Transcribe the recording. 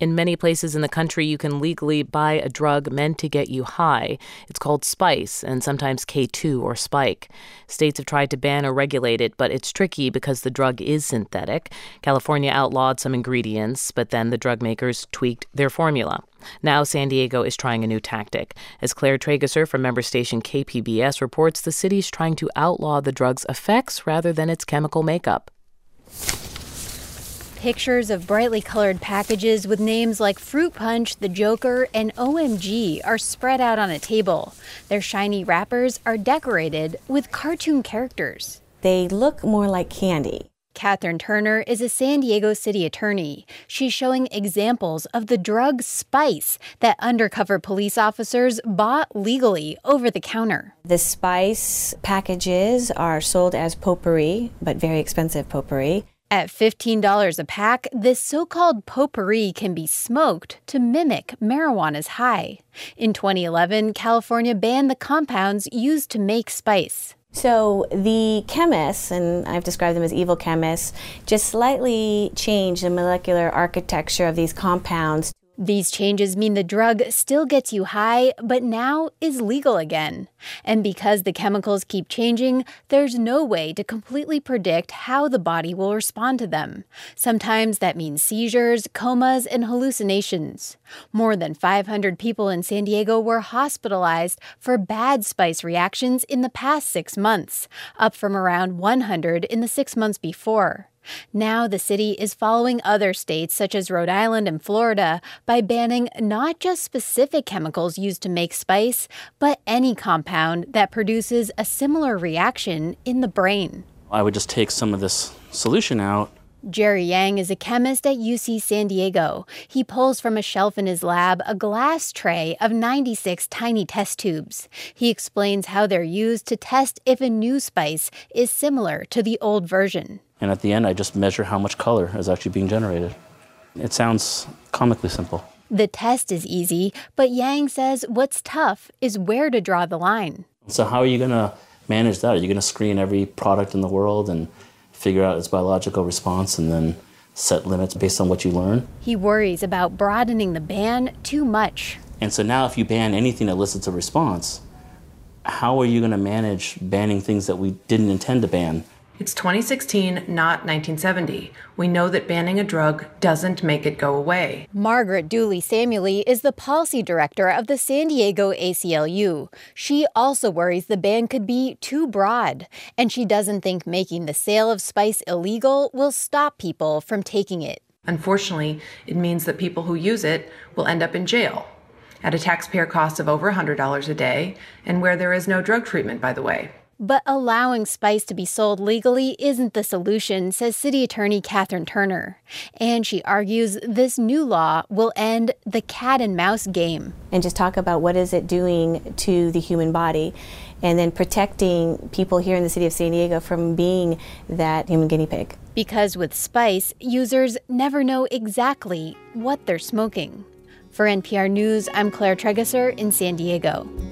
In many places in the country, you can legally buy a drug meant to get you high. It's called Spice, and sometimes K2 or Spike. States have tried to ban or regulate it, but it's tricky because the drug is synthetic. California outlawed some ingredients, but then the drug makers tweaked their formula. Now San Diego is trying a new tactic. As Claire Trageser from member station KPBS reports, the city's trying to outlaw the drug's effects rather than its chemical makeup. Pictures of brightly colored packages with names like Fruit Punch, The Joker, and OMG are spread out on a table. Their shiny wrappers are decorated with cartoon characters. They look more like candy. Catherine Turner is a San Diego city attorney. She's showing examples of the drug Spice that undercover police officers bought legally over the counter. The Spice packages are sold as potpourri, but very expensive potpourri. At $15 a pack, this so-called potpourri can be smoked to mimic marijuana's high. In 2011, California banned the compounds used to make Spice. So the chemists, and I've described them as evil chemists, just slightly changed the molecular architecture of these compounds. These changes mean the drug still gets you high, but now is legal again. And because the chemicals keep changing, there's no way to completely predict how the body will respond to them. Sometimes that means seizures, comas, and hallucinations. More than 500 people in San Diego were hospitalized for bad Spice reactions in the past 6 months, up from around 100 in the 6 months before. Now the city is following other states such as Rhode Island and Florida by banning not just specific chemicals used to make Spice, but any compound that produces a similar reaction in the brain. I would just take some of this solution out. Jerry Yang is a chemist at UC San Diego. He pulls from a shelf in his lab a glass tray of 96 tiny test tubes. He explains how they're used to test if a new Spice is similar to the old version. And at the end, I just measure how much color is actually being generated. It sounds comically simple. The test is easy, but Yang says what's tough is where to draw the line. So how are you going to manage that? Are you going to screen every product in the world and figure out its biological response and then set limits based on what you learn? He worries about broadening the ban too much. And so now if you ban anything that elicits a response, how are you going to manage banning things that we didn't intend to ban? It's 2016, not 1970. We know that banning a drug doesn't make it go away. Margaret Dooley Samueli is the policy director of the San Diego ACLU. She also worries the ban could be too broad, and she doesn't think making the sale of Spice illegal will stop people from taking it. Unfortunately, it means that people who use it will end up in jail at a taxpayer cost of over $100 a day, and where there is no drug treatment, by the way. But allowing Spice to be sold legally isn't the solution, says City Attorney Catherine Turner. And she argues this new law will end the cat and mouse game. And just talk about what is it doing to the human body, and then protecting people here in the city of San Diego from being that human guinea pig. Because with Spice, users never know exactly what they're smoking. For NPR News, I'm Claire Trageser in San Diego.